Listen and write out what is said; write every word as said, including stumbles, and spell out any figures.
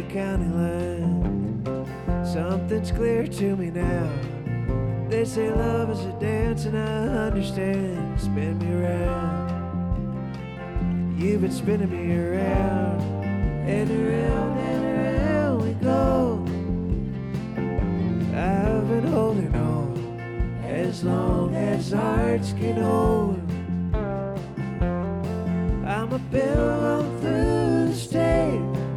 county line. Something's clear to me now. They say love is a dance, and I understand. Spin me around. You've been spinning me around, and around and around we go. I've been holding on as long as hearts can hold. I'm a pilgrim through the state,